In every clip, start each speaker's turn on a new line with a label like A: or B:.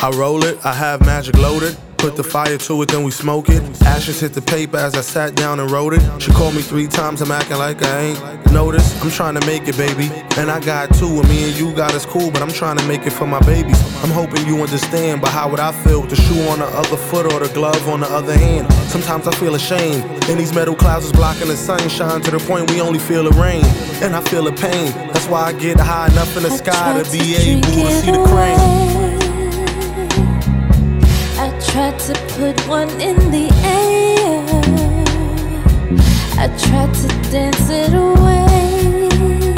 A: I roll it, I have magic loaded. Put the fire to it, then we smoke it. Ashes hit the paper as I sat down and wrote it. She called me 3 times, I'm acting like I ain't noticed. I'm trying to make it, baby. And I got 2, and me and you got us cool, but I'm trying to make it for my babies. I'm hoping you understand, but how would I feel with the shoe on the other foot or the glove on the other hand? Sometimes I feel ashamed, and these metal clouds is blocking the sunshine to the point we only feel the rain. And I feel the pain, that's why I get high enough in the sky to be able to see the crane.
B: I tried to put one in the air. I tried to dance it away.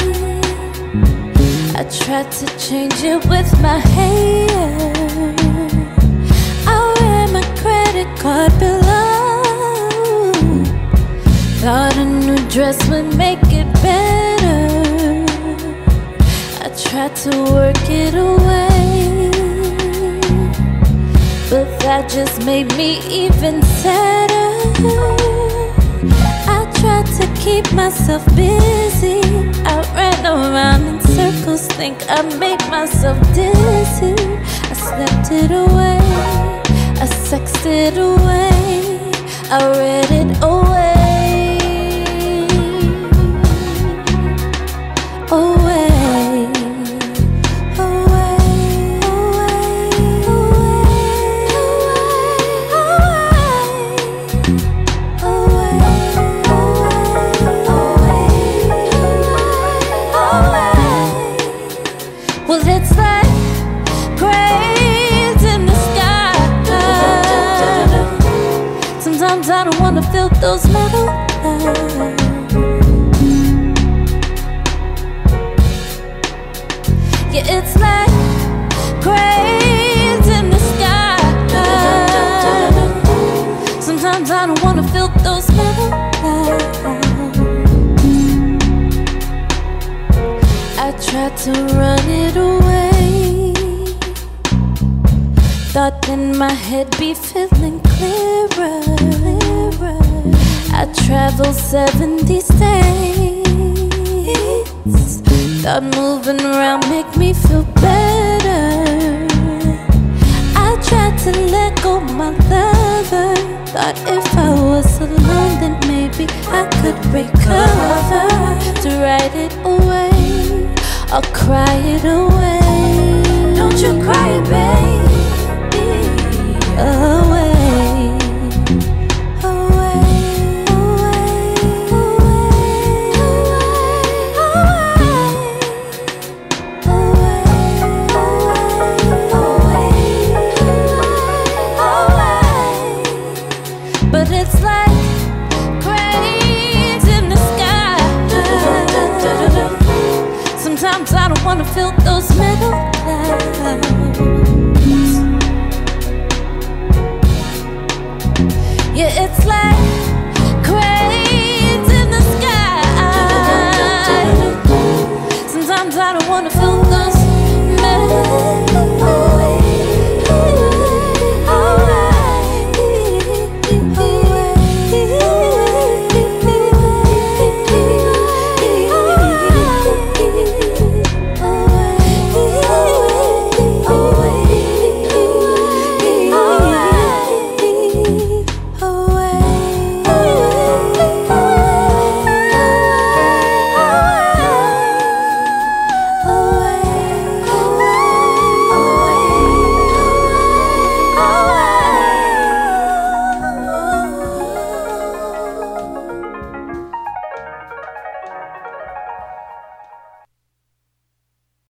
B: I tried to change it with my hair. I ran my credit card below. Thought a new dress would make it better. I tried to work it away, but that just made me even sadder. I tried to keep myself busy. I ran around in circles, think I made myself dizzy. I slept it away, I sexed it away, I read it away. Well, it's like cranes in the sky. Sometimes I don't wanna feel those metal lines. Yeah, it's like cranes in the sky. Sometimes I don't wanna feel those metal lines. I tried to run it away. Thought then my head be feeling clearer. I traveled 70 states. Thought moving around make me feel better. I tried to let go my lover. Thought if I was alone, then maybe I could recover. To write it away, I'll cry it away.